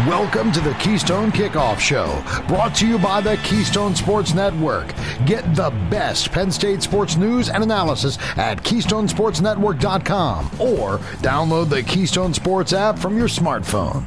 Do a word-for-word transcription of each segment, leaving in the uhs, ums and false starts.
Welcome to the Keystone Kickoff Show, brought to you by the Keystone Sports Network. Get the best Penn State sports news and analysis at keystone sports network dot com or download the Keystone Sports app from your smartphone.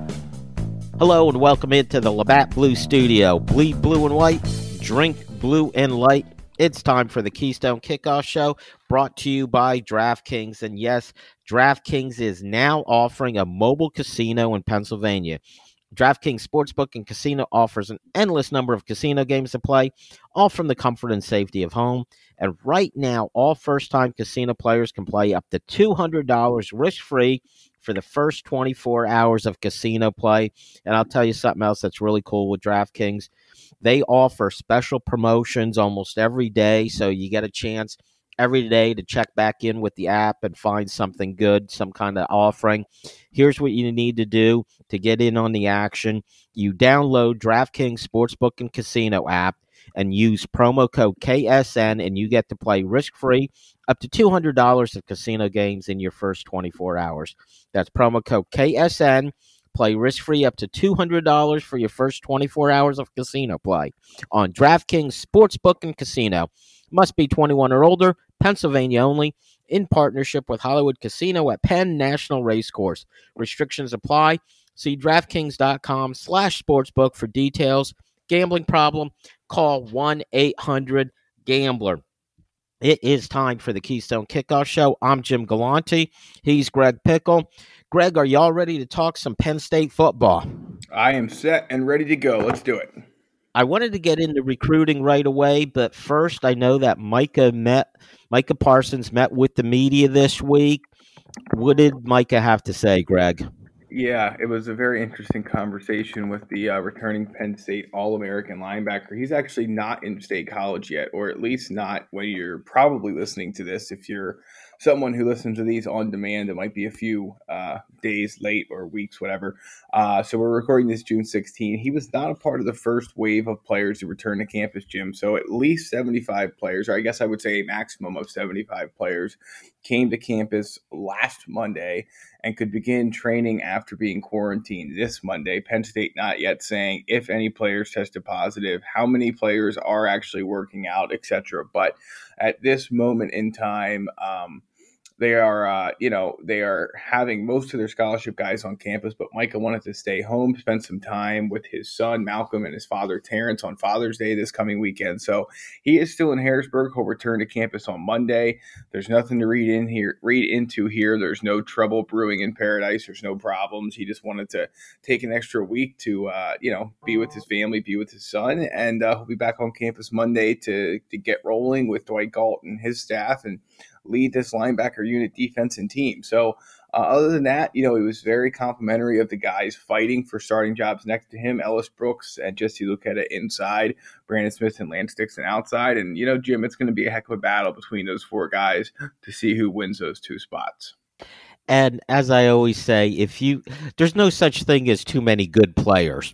Hello and welcome into the Labatt Blue Studio. Bleed blue and white, drink blue and light. It's time for the Keystone Kickoff Show, brought to you by DraftKings. And yes, DraftKings is now offering a mobile casino in Pennsylvania. DraftKings Sportsbook and Casino offers an endless number of casino games to play, all from the comfort and safety of home. And right now, all first-time casino players can play up to two hundred dollars risk-free for the first twenty-four hours of casino play. And I'll tell you something else that's really cool with DraftKings. They offer special promotions almost every day, so you get a chance every day to check back in with the app and find something good, some kind of offering. Here's what you need to do to get in on the action. You download DraftKings Sportsbook and Casino app and use promo code K S N, and you get to play risk-free up to two hundred dollars of casino games in your first twenty-four hours. That's promo code K S N. Play risk-free up to two hundred dollars for your first twenty-four hours of casino play on DraftKings Sportsbook and Casino. Must be twenty-one or older, Pennsylvania only, in partnership with Hollywood Casino at Penn National Racecourse. Restrictions apply. See DraftKings.com slash sportsbook for details. Gambling problem? Call one eight hundred gambler. It is time for the Keystone Kickoff Show. I'm Jim Galante. He's Greg Pickle. Greg, are y'all ready to talk some Penn State football? I am set and ready to go. Let's do it. I wanted to get into recruiting right away, but first I know that Micah met Micah Parsons met with the media this week. What did Micah have to say, Greg? Yeah, it was a very interesting conversation with the uh, returning Penn State All-American linebacker. He's actually not in State College yet, or at least not when you're probably listening to this. If you're someone who listens to these on demand, it might be a few uh, days late or weeks, whatever. Uh, so we're recording this June sixteenth. He was not a part of the first wave of players to return to campus, Jim. So at least seventy-five players, or I guess I would say a maximum of seventy-five players, came to campus last Monday and could begin training after being quarantined this Monday. Penn State not yet saying if any players tested positive, how many players are actually working out, et cetera. But at this moment in time, um, They are, uh, you know, they are having most of their scholarship guys on campus, but Micah wanted to stay home, spend some time with his son, Malcolm, and his father, Terrence, on Father's Day this coming weekend. So he is still in Harrisburg. He'll return to campus on Monday. There's nothing to read in here, read into here. There's no trouble brewing in paradise. There's no problems. He just wanted to take an extra week to, uh, you know, be with his family, be with his son, and uh, he'll be back on campus Monday to to get rolling with Dwight Galt and his staff and lead this linebacker unit, defense, and team. So uh, other than that, you know, he was very complimentary of the guys fighting for starting jobs next to him, Ellis Brooks and Jesse Luketa inside, Brandon Smith and Lance Dixon outside. And, you know, Jim, it's going to be a heck of a battle between those four guys to see who wins those two spots. And as I always say, if you there's no such thing as too many good players.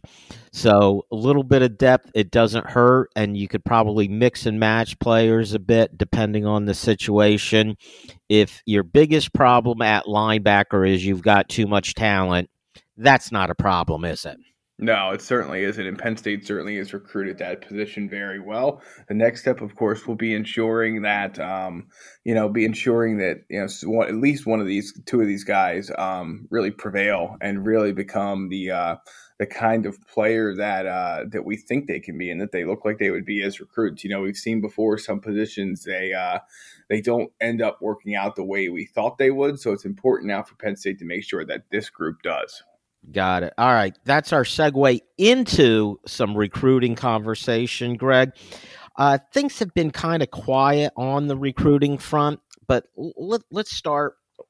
So a little bit of depth, it doesn't hurt, and you could probably mix and match players a bit depending on the situation. If your biggest problem at linebacker is you've got too much talent, that's not a problem, is it? No, it certainly isn't, and Penn State certainly has recruited that position very well. The next step, of course, will be ensuring that, um, you know, be ensuring that, you know, one, at least one of these, two of these guys um, really prevail and really become the uh, the kind of player that uh, that we think they can be and that they look like they would be as recruits. You know, we've seen before some positions they uh, they don't end up working out the way we thought they would. So it's important now for Penn State to make sure that this group does. Got it. All right. That's our segue into some recruiting conversation, Greg. Uh, things have been kind of quiet on the recruiting front, but let, let's start.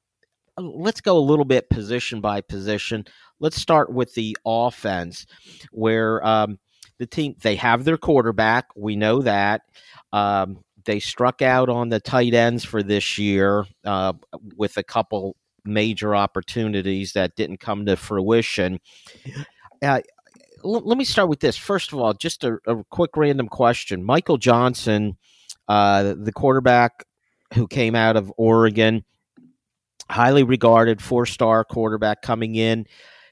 Let's go a little bit position by position. Let's start with the offense, where um, the team, they have their quarterback. We know that. Um, they struck out on the tight ends for this year uh, with a couple major opportunities that didn't come to fruition. Uh, l- let me start with this. First of all, just a, a quick random question. Michael Johnson, uh, the quarterback who came out of Oregon, highly regarded four-star quarterback coming in.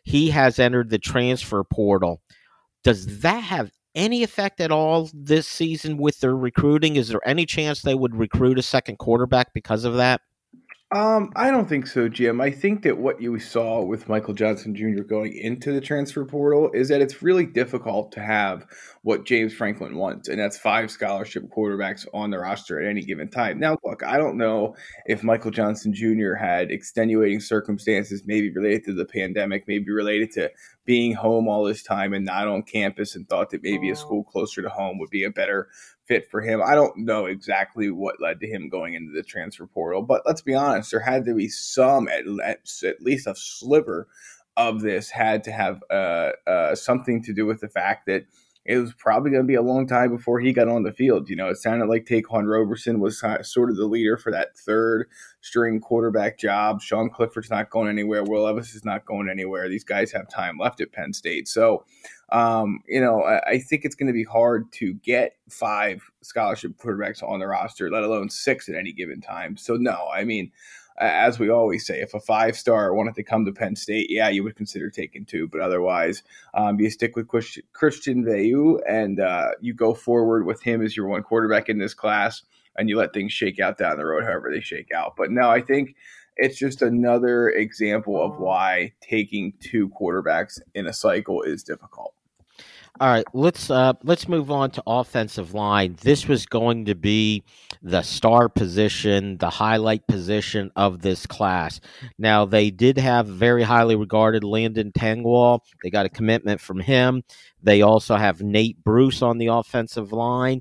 he has entered the transfer portal. Does that have any effect at all this season with their recruiting? Is there any chance they would recruit a second quarterback because of that? Um, I don't think so, Jim. I think that what you saw with Michael Johnson Junior going into the transfer portal is that it's really difficult to have what James Franklin wants, and that's five scholarship quarterbacks on the roster at any given time. Now, look, I don't know if Michael Johnson Junior had extenuating circumstances, maybe related to the pandemic, maybe related to being home all this time and not on campus, and thought that maybe a school closer to home would be a better fit for him. I don't know exactly what led to him going into the transfer portal, but let's be honest, there had to be some, at, at least a sliver of this had to have uh, uh, something to do with the fact that it was probably going to be a long time before he got on the field. You know, it sounded like Taquan Roberson was sort of the leader for that third string quarterback job. Sean Clifford's not going anywhere. Will Levis is not going anywhere. These guys have time left at Penn State. So, um, you know, I, I think it's going to be hard to get five scholarship quarterbacks on the roster, let alone six at any given time. So, no, I mean, as we always say, if a five-star wanted to come to Penn State, yeah, you would consider taking two. But otherwise, um, you stick with Christian Veilleux and uh, you go forward with him as your one quarterback in this class, and you let things shake out down the road however they shake out. But no, I think it's just another example of why taking two quarterbacks in a cycle is difficult. All right, let's uh, let's move on to offensive line. This was going to be the star position, the highlight position of this class. Now, they did have very highly regarded Landon Tengwall. They got a commitment from him. They also have Nate Bruce on the offensive line.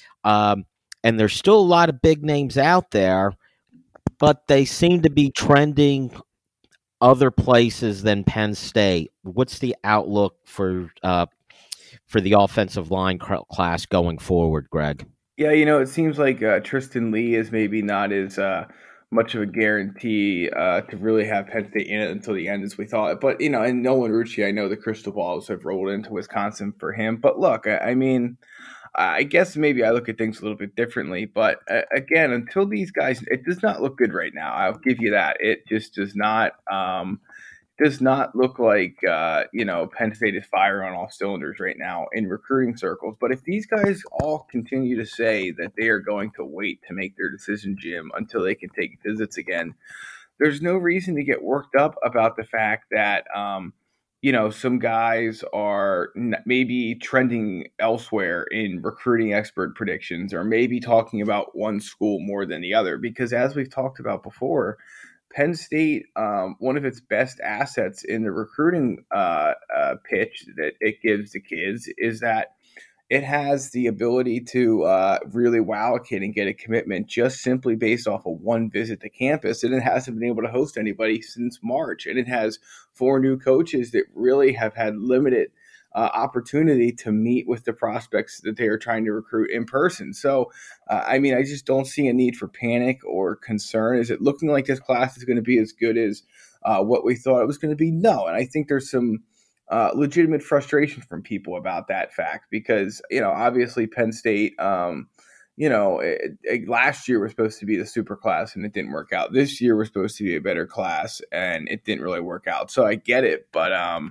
Um, and there's still a lot of big names out there, but they seem to be trending other places than Penn State. What's the outlook for uh for the offensive line class going forward, Greg? Yeah, you know, it seems like uh, Tristan Lee is maybe not as uh, much of a guarantee uh, to really have Penn State in it until the end as we thought. But, you know, and Nolan Rucci, I know the crystal balls have rolled into Wisconsin for him. But look, I, I mean, I guess maybe I look at things a little bit differently. But uh, again, until these guys, it does not look good right now. I'll give you that. It just does not um, – does not look like, uh, you know, Penn State is firing on all cylinders right now in recruiting circles. But if these guys all continue to say that they are going to wait to make their decision, Jim, until they can take visits again, there's no reason to get worked up about the fact that, um, you know, some guys are maybe trending elsewhere in recruiting expert predictions, or maybe talking about one school more than the other. Because as we've talked about before, Penn State, um, one of its best assets in the recruiting uh, uh, pitch that it gives the kids is that it has the ability to uh, really wow a kid and get a commitment just simply based off of one visit to campus. And it hasn't been able to host anybody since March. And it has four new coaches that really have had limited Uh, opportunity to meet with the prospects that they are trying to recruit in person. So, uh, I mean, I just don't see a need for panic or concern. Is it looking like this class is going to be as good as uh, what we thought it was going to be? No. And I think there's some uh, legitimate frustration from people about that fact because, you know, obviously Penn State, um, you know, it, it, last year was supposed to be the super class and it didn't work out. This year was supposed to be a better class and it didn't really work out. So I get it. But, um,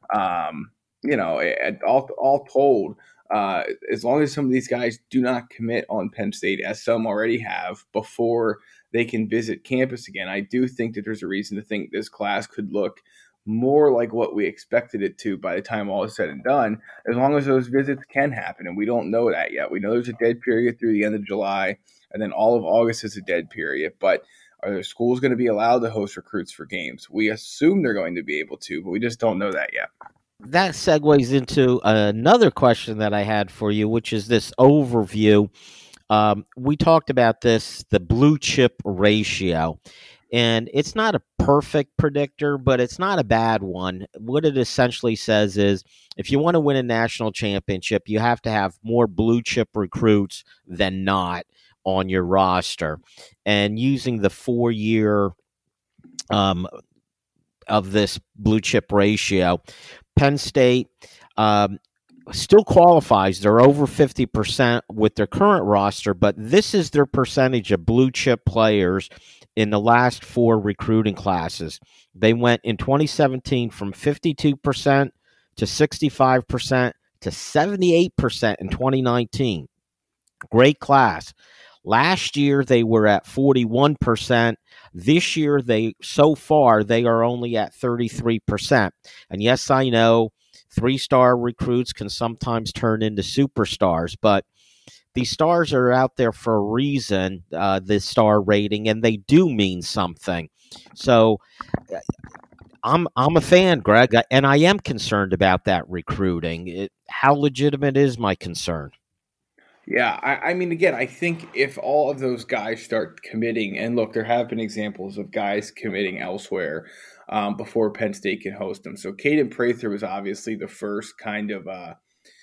um, you know, all, all told, uh, as long as some of these guys do not commit on Penn State, as some already have, before they can visit campus again, I do think that there's a reason to think this class could look more like what we expected it to by the time all is said and done, as long as those visits can happen. And we don't know that yet. We know there's a dead period through the end of July, and then all of August is a dead period. But are the schools going to be allowed to host recruits for games? We assume they're going to be able to, but we just don't know that yet. That segues into another question that I had for you, which is this overview. Um, we talked about this, the blue chip ratio, and it's not a perfect predictor, but it's not a bad one. What it essentially says is if you want to win a national championship, you have to have more blue chip recruits than not on your roster. And using the four-year um, of this blue chip ratio, Penn State um, still qualifies. They're over fifty percent with their current roster, but this is their percentage of blue chip players in the last four recruiting classes. They went in twenty seventeen from fifty-two percent to sixty-five percent to seventy-eight percent in twenty nineteen. Great class. Last year, they were at forty-one percent. This year, they so far, they are only at thirty-three percent. And yes, I know three-star recruits can sometimes turn into superstars, but these stars are out there for a reason, uh, the star rating, and they do mean something. So I'm I'm a fan, Greg, and I am concerned about that recruiting. It, how legitimate is my concern? Yeah, I, I mean, again, I think if all of those guys start committing, and look, there have been examples of guys committing elsewhere um, before Penn State can host them. So Caden Prather was obviously the first kind of, uh,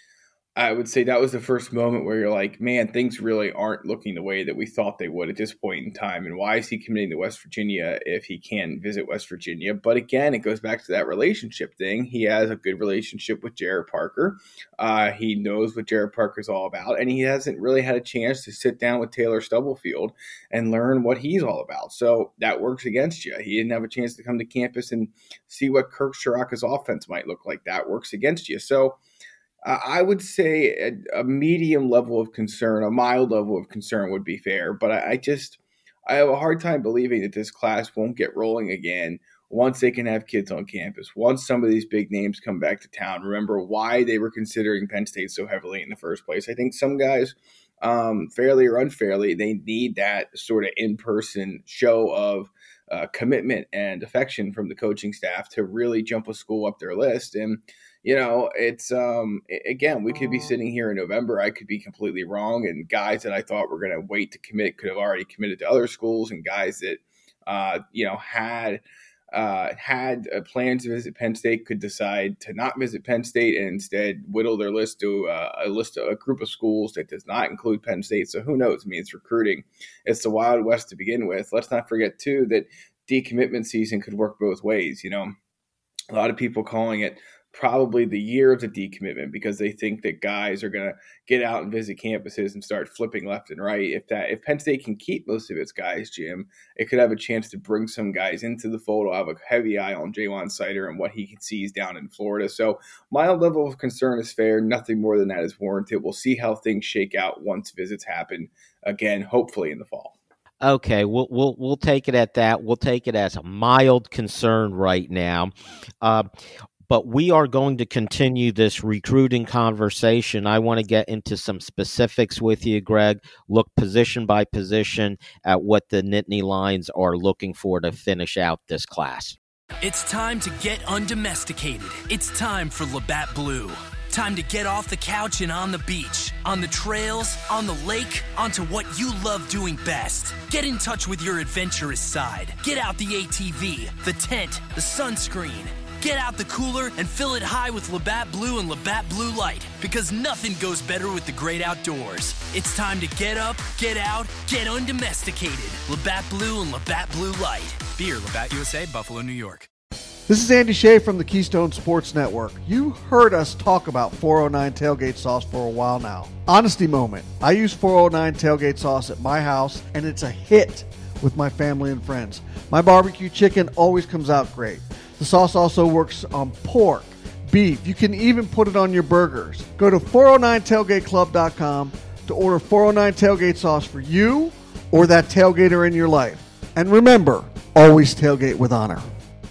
I would say that was the first moment where you're like, man, things really aren't looking the way that we thought they would at this point in time. And why is he committing to West Virginia if he can visit West Virginia? But again, it goes back to that relationship thing. He has a good relationship with Jared Parker. Uh, he knows what Jared Parker is all about, and he hasn't really had a chance to sit down with Taylor Stubblefield and learn what he's all about. So that works against you. He didn't have a chance to come to campus and see what Kirk Ciarrocca's offense might look like. That works against you. So Uh, I would say a, a medium level of concern, a mild level of concern would be fair, but I, I just I have a hard time believing that this class won't get rolling again once they can have kids on campus, once some of these big names come back to town. Remember why they were considering Penn State so heavily in the first place. I think some guys, um, fairly or unfairly, they need that sort of in-person show of uh, commitment and affection from the coaching staff to really jump a school up their list. And you know, it's, um, again, we could be sitting here in November. I could be completely wrong. And guys that I thought were going to wait to commit could have already committed to other schools. And guys that, uh, you know, had uh, had uh, plans to visit Penn State could decide to not visit Penn State and instead whittle their list to uh, a list of a group of schools that does not include Penn State. So who knows? I mean, it's recruiting. It's the Wild West to begin with. Let's not forget, too, that decommitment season could work both ways. You know, a lot of people calling it probably the year of the decommitment because they think that guys are going to get out and visit campuses and start flipping left and right. If that, if Penn State can keep most of its guys, Jim, it could have a chance to bring some guys into the fold. I'll have a heavy eye on Ja'Juan Seider and what he sees down in Florida. So mild level of concern is fair. Nothing more than that is warranted. We'll see how things shake out once visits happen again, hopefully in the fall. Okay, we'll we'll we'll take it at that. We'll take it as a mild concern right now. Uh, But we are going to continue this recruiting conversation. I want to get into some specifics with you, Greg. Look position by position at what the Nittany Lions are looking for to finish out this class. It's time to get undomesticated. It's time for Labatt Blue. Time to get off the couch and on the beach, on the trails, on the lake, onto what you love doing best. Get in touch with your adventurous side. Get out the A T V, the tent, the sunscreen. Get out the cooler and fill it high with Labatt Blue and Labatt Blue Light, because nothing goes better with the great outdoors. It's time to get up, get out, get undomesticated. Labatt Blue and Labatt Blue Light. Beer, Labatt U S A, Buffalo, New York. This is Andy Shea from the Keystone Sports Network. You heard us talk about four oh nine Tailgate Sauce for a while now. Honesty moment. I use four oh nine Tailgate Sauce at my house, and it's a hit with my family and friends. My barbecue chicken always comes out great. The sauce also works on pork, beef. You can even put it on your burgers. Go to four oh nine tailgate club dot com to order four oh nine Tailgate Sauce for you or that tailgater in your life. And remember, always tailgate with honor.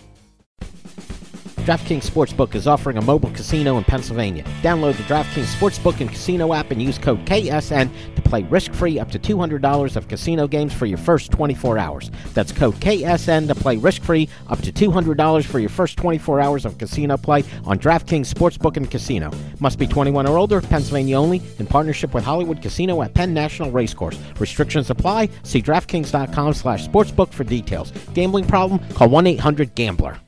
DraftKings Sportsbook is offering a mobile casino in Pennsylvania. Download the DraftKings Sportsbook and Casino app and use code K S N to play risk-free up to two hundred dollars of casino games for your first twenty-four hours. That's code K S N to play risk-free up to two hundred dollars for your first twenty-four hours of casino play on DraftKings Sportsbook and Casino. Must be twenty-one or older, Pennsylvania only, in partnership with Hollywood Casino at Penn National Racecourse. Restrictions apply. See DraftKings dot com slash sportsbook for details. Gambling problem? Call one eight hundred gambler.